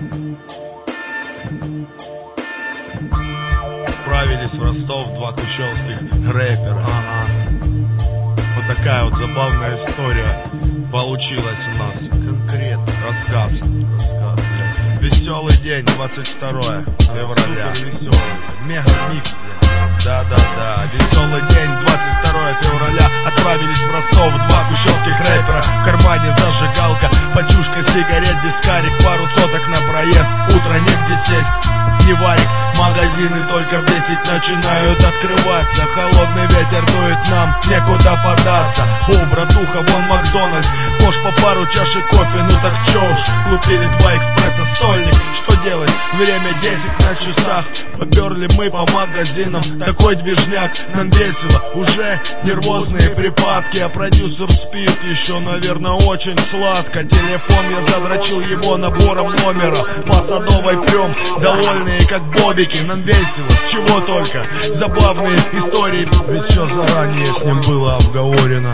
Отправились в Ростов два кущевских рэпера. Вот такая вот забавная история получилась у нас. Конкретно. Рассказ. Веселый день, 22 февраля. Мега-микс, да-да-да. Веселый день, 22 февраля. Отправились в Ростов два кущевских рэпера. В кармане зажигалка, пачушка сигарет, дискарик, пару соток на проезд. Утро негде сесть, не варик. Магазины только в 10 начинают открываться. Холодный ветер дует, нам некуда податься. О, братуха, вон Макдональдс. Кош по пару чашек кофе, ну так чё уж. Купили 2 экспресса, стольник. Что делать? Время 10 на часах. Поперли мы по магазинам. Такой движняк, нам весело. Уже нервозные припадки. А продюсер спит еще, наверное, очень сладко. Телефон я задрочил его набором номера. По Садовой прям, довольные как бобики. Нам весело, с чего только. Забавные истории, ведь все заранее с ним было обговорено.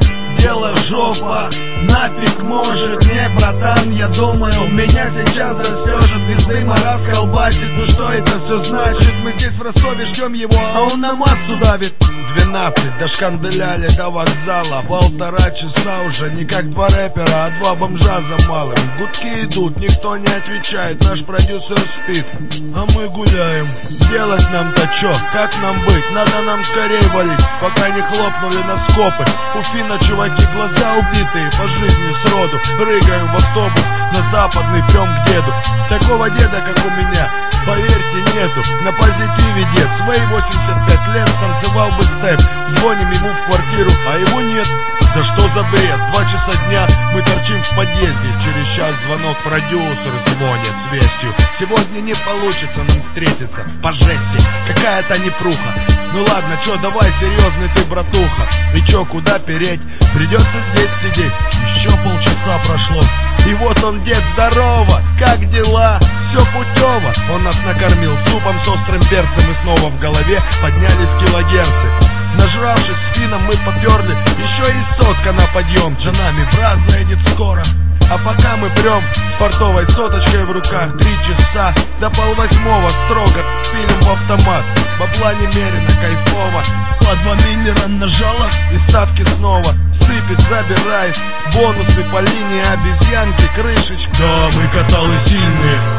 Дело жопа, нафиг может не, братан, я думаю, меня сейчас засежет, без дыма расколбасит. Ну что это все значит? Мы здесь в Ростове ждем его, а он на массу давит. 12, дошканделяли до вокзала. 1,5 часа уже не как 2 рэпера, а 2 бомжа за малым. Гудки идут, никто не отвечает, наш продюсер спит, а мы гуляем. Делать нам-то чё, как нам быть? Надо нам скорее валить, пока не хлопнули на скопы. У Фина чуваки глаза убитые, по жизни сроду. Прыгаем в автобус на западный, прям к деду. Такого деда, как у меня, поверьте, нету. На позитиве дед, свои 85 лет станцевал бы степ. Звоним ему в квартиру, а его нет. Да что за бред, 2 часа дня мы торчим в подъезде. Через час звонок, продюсер звонит с вестью: сегодня не получится нам встретиться, по жести, какая-то непруха. Ну ладно, чё, давай, серьезный ты, братуха. И чё, куда переть? Придется здесь сидеть. Еще полчаса прошло, и вот он, дед, здорово, как дела? Все путево. Он нас накормил супом с острым перцем, и снова в голове поднялись килогерцы. Нажравшись с Фином, мы поперли, еще и сотка на подъем. За нами брат заедет скоро. А пока мы прем с фартовой соточкой в руках, 3 часа до 7:30 строго пилим в автомат. Бабла немерено, кайфово. По 2 миллера нажала, и ставки снова сыпет, забирает бонусы по линии обезьянки, крышечки. Да, мы каталы сильные,